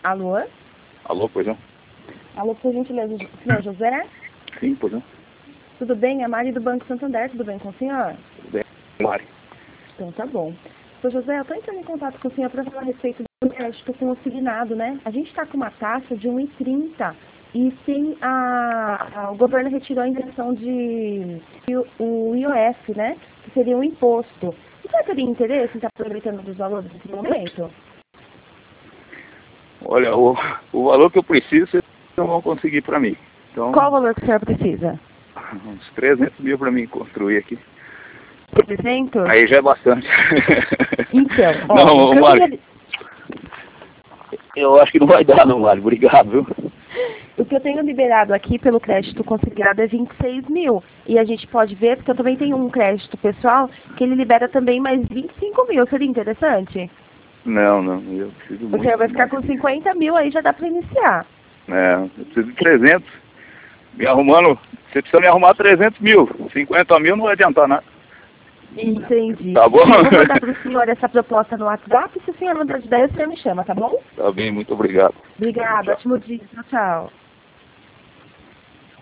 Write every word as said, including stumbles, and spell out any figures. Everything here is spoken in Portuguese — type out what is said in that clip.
Alô? Alô, pois não? Alô, por gentileza, senhor José? Sim, pois não? Tudo bem? É a Mari do Banco Santander, tudo bem com o senhor? Tudo bem, Mari. Então tá bom. Senhor José, eu estou entrando em contato com o senhor para falar a respeito do crédito consignado, né? A gente está com uma taxa de um vírgula trinta e sim a, a, o governo retirou a isenção de o I O F, né? Que seria um imposto. Você teria interesse em estar aproveitando dos valores nesse momento? Olha, o, o valor que eu preciso, vocês não vão conseguir para mim. Então, Qual o valor que o senhor precisa? uns trezentos mil para mim construir aqui. trezentos? Aí já é bastante. Então, ó, não, eu, Mari, queria... eu acho que não vai dar não, Mari. Obrigado, viu? O que eu tenho liberado aqui pelo crédito consignado é vinte e seis mil. E a gente pode ver, porque eu também tenho um crédito pessoal, que ele libera também mais vinte e cinco mil. Seria interessante? Não, não, eu preciso O muito. senhor vai ficar mais. com cinquenta mil, aí já dá para iniciar. É, eu preciso de trezentos. Me arrumando, você precisa me arrumar trezentos mil. cinquenta mil não vai adiantar nada. Entendi. Tá bom? Eu vou mandar para o senhor essa proposta no WhatsApp. Se o senhor não der ideia, o senhor me chama, tá bom? Tá bem, muito obrigado. Obrigada. Tchau. Ótimo dia. Tchau, tchau.